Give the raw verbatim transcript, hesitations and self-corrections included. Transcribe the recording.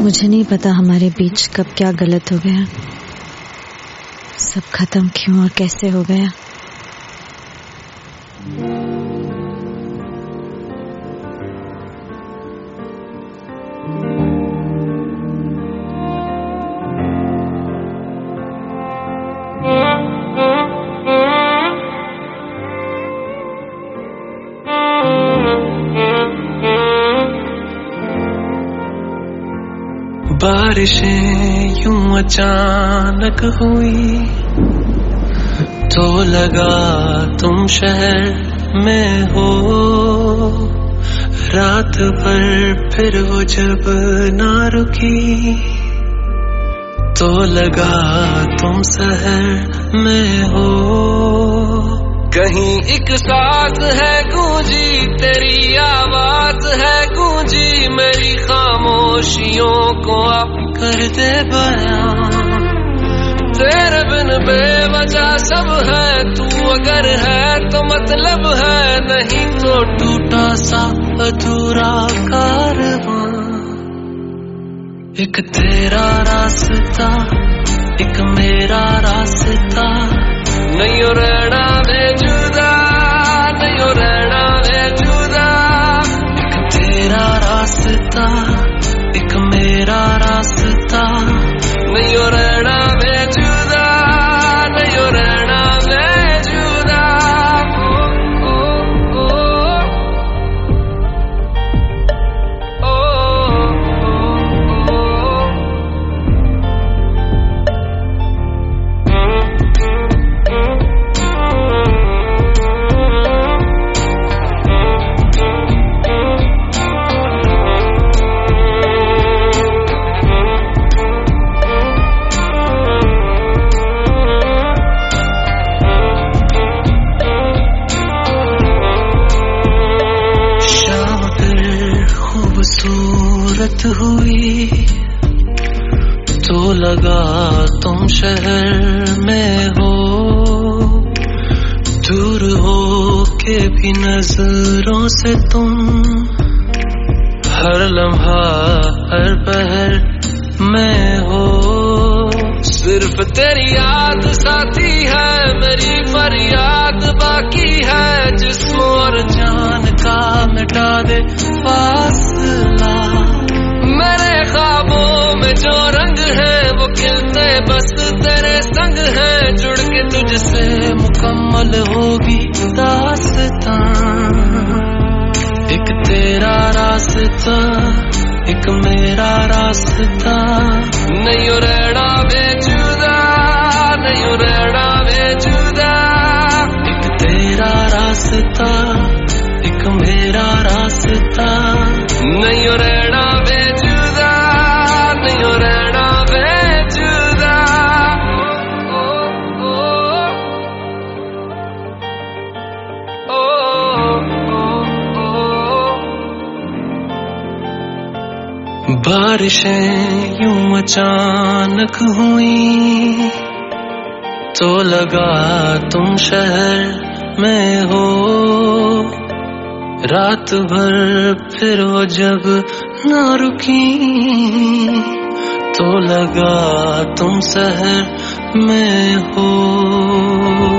मुझे नहीं पता हमारे बीच कब क्या गलत हो गया, सब खत्म क्यों और कैसे हो गया। बारिशें यूं अचानक हुई तो लगा तुम शहर में हो। रात भर फिर वो जब ना रुकी तो लगा तुम शहर में हो। कहीं एक साथ है गूंजी तेरी आवाज है गूंजी मेरी खामोशियों को आप कर दे बयां। तेरे बिन बेवजह सब है तू अगर है तो मतलब है नहीं तो टूटा सा अधूरा कारवां। एक तेरा रास्ता एक मेरा रास्ता नहीं हो रहना बेजुदा नहीं हो रहना बेजुदा। एक तेरा रास्ता एक मेरा रास्ता नहीं हो रहना बेजुदा नहीं हो रहना बेजुदा। ओ, ओ, ओ, ओ, खूबसूरत हुई तो लगा तुम शहर में हो। दूर हो के भी नजरों से तुम हर लम्हा हर पहर में हो। सिर्फ तेरी याद साथी है मेरी फरियाद बाकी है जिस्म और जान का मिटा दे फासला। मेरे ख्वाबों में जो रंग है वो खिलते बस तेरे संग है जुड़ के तुझसे मुकम्मल होगी दास्तां। एक तेरा रास्ता एक मेरा रास्ता नहीं हो रहना बेजुदा नहीं हो रहना बेजुदा। एक तेरा रास्ता एक मेरा रास्ता नहीं हो रहना बेजुदा नहीं हो रहना बेजुदा। ओ, ओ, ओ, ओ, ओ। बारिशें यूं अचानक हुई तो लगा तुम शहर में हो। रात भर फिर वो जब ना रुकी तो लगा तुम शहर में हो।